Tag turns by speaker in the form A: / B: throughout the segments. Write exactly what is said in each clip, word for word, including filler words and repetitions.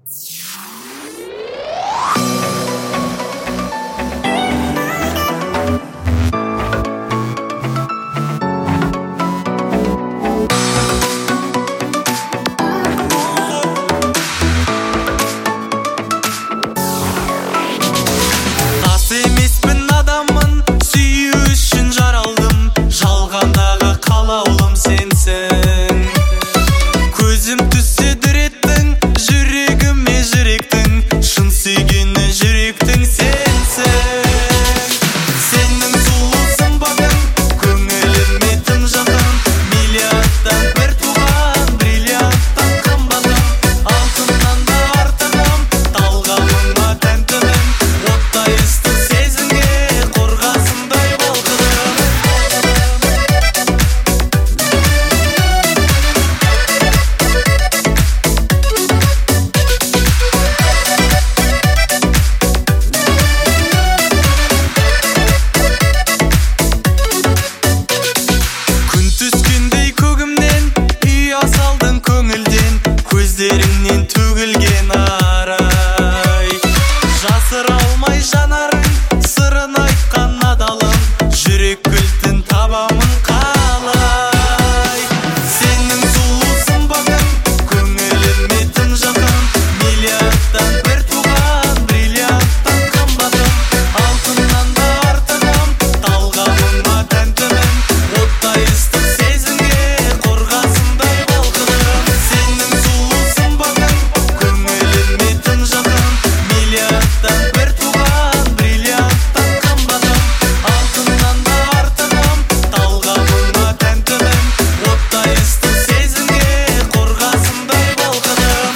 A: Көздеріңнен төгілген арай, жасыра алмай жанарың, сырын айтқан адалым, жүрек кілтін табамын қалай. Сенің сұлу сымбатың көңіліме тым жақын, миллиардтан бір туған бриллианттан қымбатым, алтыннан да артығым, талғамыма тәнтімін, оттай ыстық сезімге қорғасындай балқыдым. Сенің сұлу көңіліме тым жақын, миллиардтан бір туған бриллианттан қымбатым, алтыннан да артығым, талғамыма тәнтімін, оттай ыстық сезімге қорғасындай балқыдым.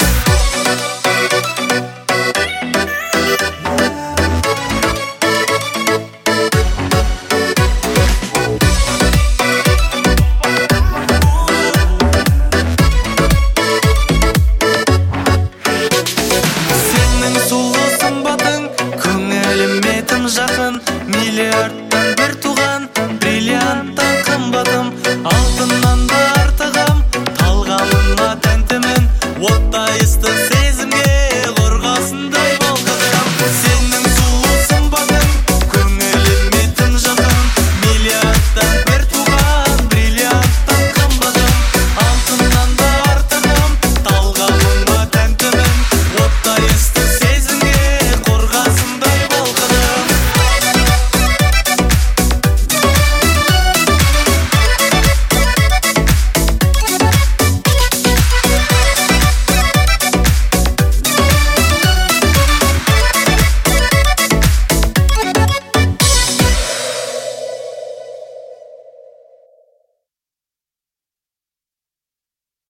A: Сенің сұлу сымбатың көңіліме тым жақын, миллиардтан бір туған бриллианттан қымбатым, алтыннан да артығым, талғамыма тәнтімін, оттай ыстық